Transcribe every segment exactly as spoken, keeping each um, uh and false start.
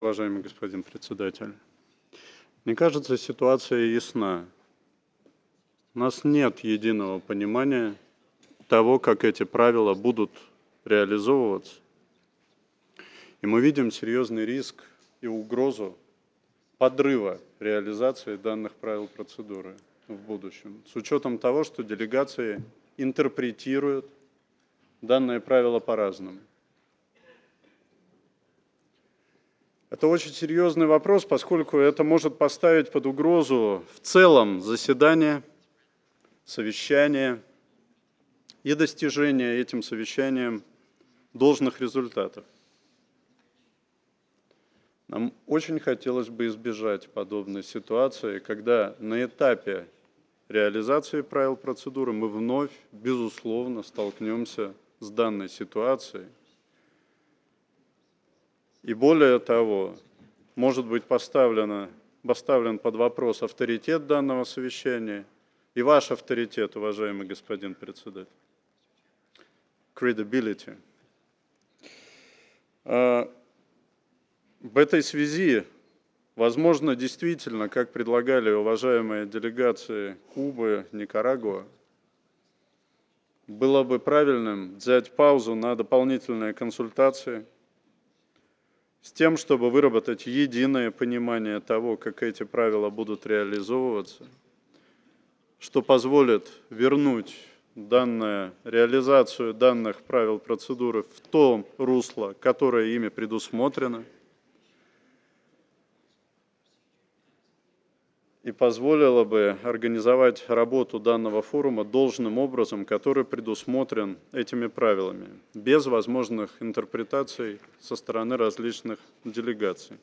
Уважаемый господин председатель, мне кажется, ситуация ясна. У нас нет единого понимания того, как эти правила будут реализовываться. И мы видим серьезный риск и угрозу подрыва реализации данных правил процедуры в будущем, с учетом того, что делегации интерпретируют данные правила по-разному. Это очень серьезный вопрос, поскольку это может поставить под угрозу в целом заседание, совещание и достижение этим совещанием должных результатов. Нам очень хотелось бы избежать подобной ситуации, когда на этапе реализации правил процедуры мы вновь, безусловно, столкнемся с данной ситуацией. И более того, может быть поставлено, поставлен под вопрос авторитет данного совещания и ваш авторитет, уважаемый господин председатель. Credibility. В этой связи, возможно, действительно, как предлагали уважаемые делегации Кубы, Никарагуа, было бы правильным взять паузу на дополнительные консультации с тем, чтобы выработать единое понимание того, как эти правила будут реализовываться, что позволит вернуть данную реализацию данных правил процедуры в то русло, которое ими предусмотрено, и позволило бы организовать работу данного форума должным образом, который предусмотрен этими правилами, без возможных интерпретаций со стороны различных делегаций.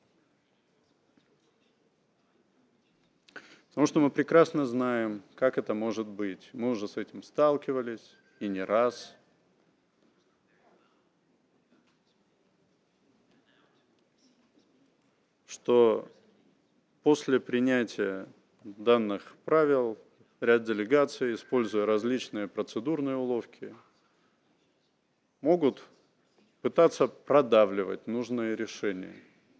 Потому что мы прекрасно знаем, как это может быть. Мы уже с этим сталкивались и не раз. Что после принятия данных правил ряд делегаций, используя различные процедурные уловки, могут пытаться продавливать нужные решения.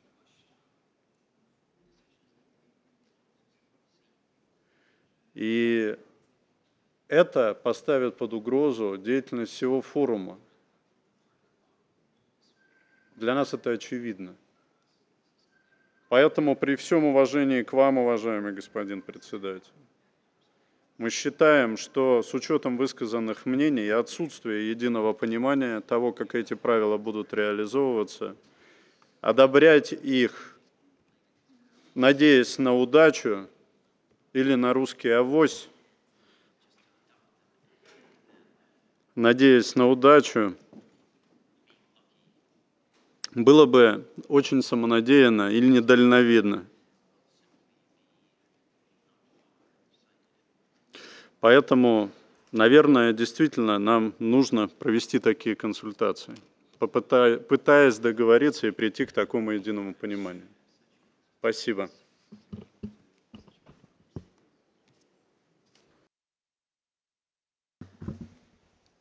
И это поставит под угрозу деятельность всего форума. Для нас это очевидно. Поэтому при всем уважении к вам, уважаемый господин председатель, мы считаем, что с учетом высказанных мнений и отсутствия единого понимания того, как эти правила будут реализовываться, одобрять их, надеясь на удачу или на русский авось, надеясь на удачу, было бы очень самонадеянно или недальновидно. Поэтому, наверное, действительно нам нужно провести такие консультации, попытаясь договориться и прийти к такому единому пониманию. Спасибо.